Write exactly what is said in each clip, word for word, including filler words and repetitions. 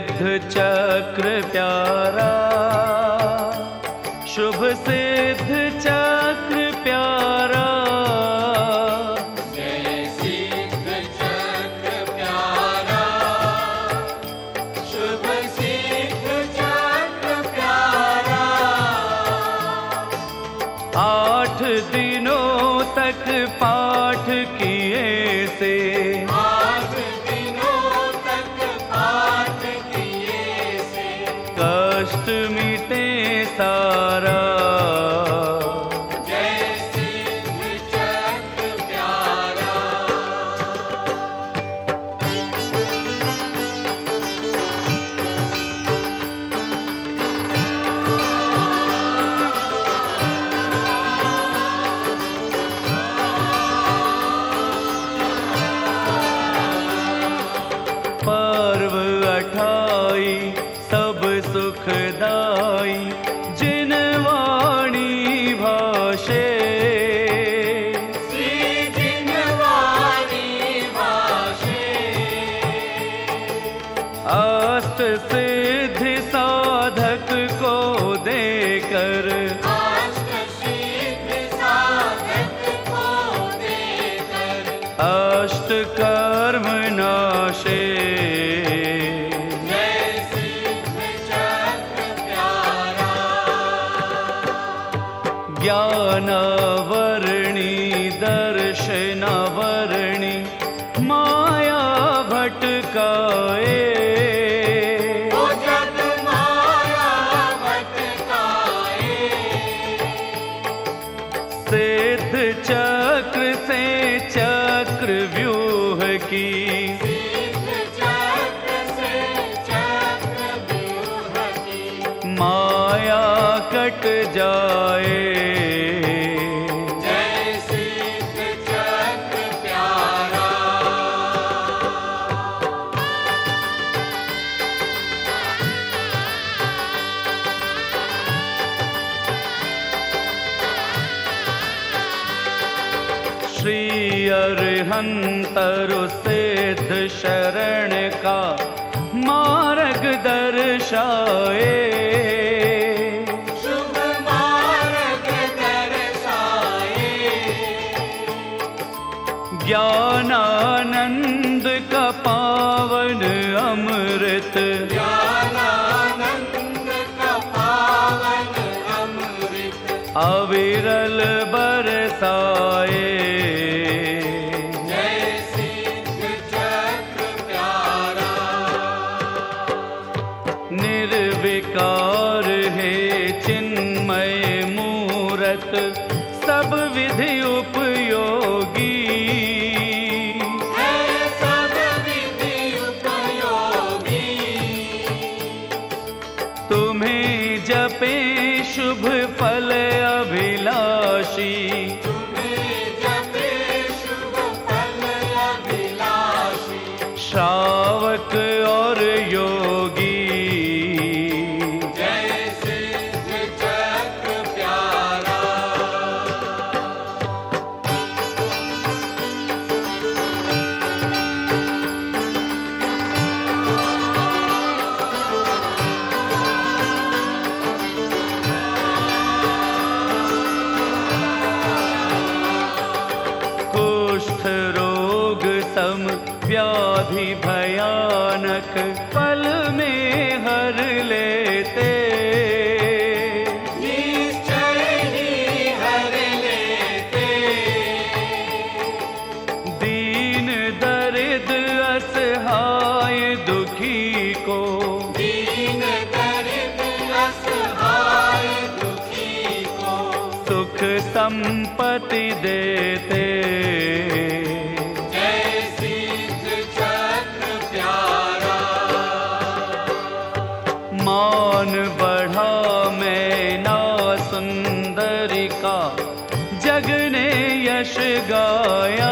सिद्ध चक्र प्यारा, शुभ सिद्ध चक्र प्यारा। जय सिद्ध चक्र प्यारा, शुभ सिद्ध चक्र प्यारा। आठ दिनों तक पाठ किए से, आठ दिनों तक पाठ किए से, कष्ट मिटे सारा। जय सिद्ध चक्र प्यारा। पर्व अठाई सब सुखदाई, जिन वाणी भाषे। श्री जिन वाणी भाषे, अष्ट सिद्धि साधक को देकर, अष्ट सिद्धि साधक को देकर, अष्ट कर्म नाशे। जय सिद्ध चक्र प्यारा। ज्ञानावरणी दर्शनावरणी, माया भटकाए। ओ जग माया भटकाए, सिद्ध चक्र से चक्र व्यूह की, सिद्ध चक्र से चक्र व्यूह की, माया कट जाए। जय सिद्ध चक्र प्यारा। श्री अरहंतरु सिद्ध शरण का मार्ग दर्शाए। शुभ मार्ग दर्शाए, ज्ञानानंद का पावन अमृत, ज्ञानानंद का पावन अमृत, अविरल बरसाए। जय सिद्ध चक्र प्यारा। निर्विकार है चिन्मय मूरत, सब विधि उपयोगी। है सब विधि उपयोगी, तुम्हें जपे शुभ फल अभिलाषी, तुम्हें जपे शुभ फल अभिलाषी, श्रावक और योगी। जय सिद्ध चक्र प्यारा। कुष्ठ रोग सम व्याधि भयानक, पल में हर लेते। निश्चय ही हर लेते, दीन दरिद्र असहाय दुखी को, दीन दरिद्र असहाय दुखी को, सुख संपत्ति देते। जय सिद्ध चक्र प्यारा। मान बढ़ा मैना सुंदरी का, जग ने यश गाया।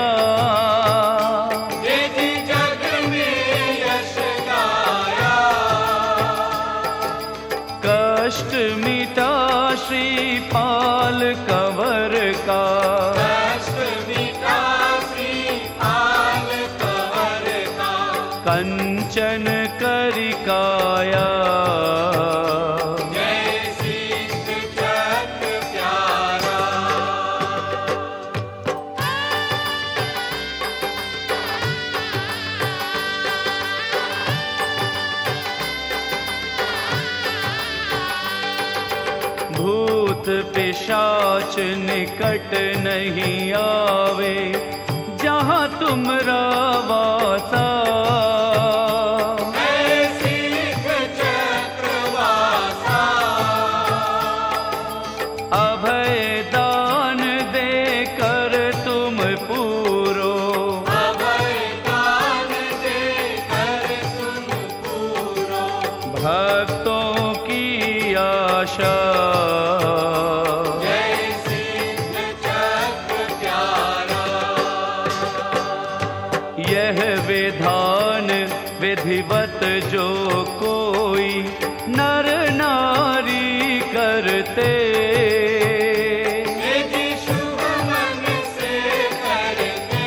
यदि जग में यश गाया, कष्ट मिटा श्रीपाल कंवर का, कष्ट मिटा श्रीपाल कंवर का, कंचन कर सुंदरी काया। जय सिद्ध चक्र प्यारा। भूत पिशाच निकट नहीं आवे, जहाँ तुमरा वासा। जय सिद्ध चक्र वासा। अभय दान देकर तुम पूरो, अभय दान देकर तुम पूरो। भक्तों की आशा। जय सिद्ध चक्र प्यारा। यह विधान विधिवत जो कोई नर नारी करते, यदि शुभ मन से करते।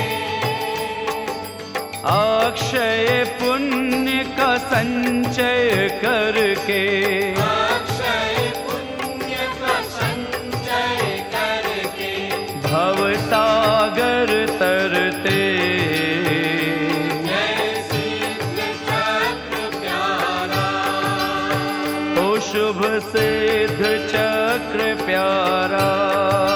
अक्षय पुण्य का संचय करके, अक्षय पुण्य का संचय करके। भवसागर तरते। जय सिद्ध चक्र प्यारा। ओ शुभ सिद्ध चक्र प्यारा।